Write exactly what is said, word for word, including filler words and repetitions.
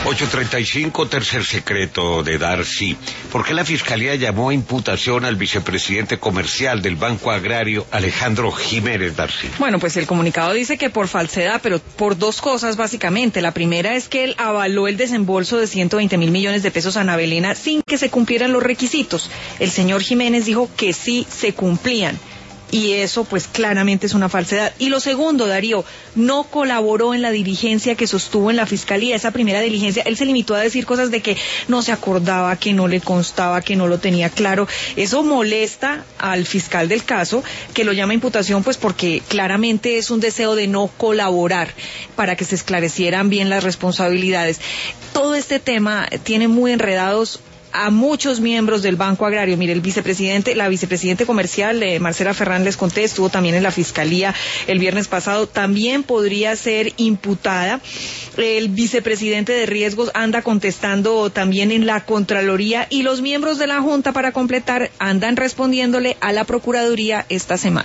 ocho treinta y cinco, tercer secreto de Darcy. ¿Por qué la Fiscalía llamó a imputación al vicepresidente comercial del Banco Agrario, Alejandro Jiménez, Darcy? Bueno, pues el comunicado dice que por falsedad, pero por dos cosas básicamente. La primera es que él avaló el desembolso de ciento veinte mil millones de pesos a Ana Belena sin que se cumplieran los requisitos. El señor Jiménez dijo que sí se cumplían. Y eso pues claramente es una falsedad. Y lo segundo, Darío, no colaboró en la diligencia que sostuvo en la Fiscalía. Esa primera diligencia, él se limitó a decir cosas de que no se acordaba, que no le constaba, que no lo tenía claro. Eso molesta al fiscal del caso, que lo llama imputación pues porque claramente es un deseo de no colaborar para que se esclarecieran bien las responsabilidades. Todo este tema tiene muy enredados a muchos miembros del Banco Agrario. Mire, el vicepresidente, la vicepresidente comercial, eh, Marcela Ferrán, les conté, estuvo también en la Fiscalía el viernes pasado, también podría ser imputada. El vicepresidente de riesgos anda contestando también en la Contraloría y los miembros de la Junta, para completar, andan respondiéndole a la Procuraduría esta semana.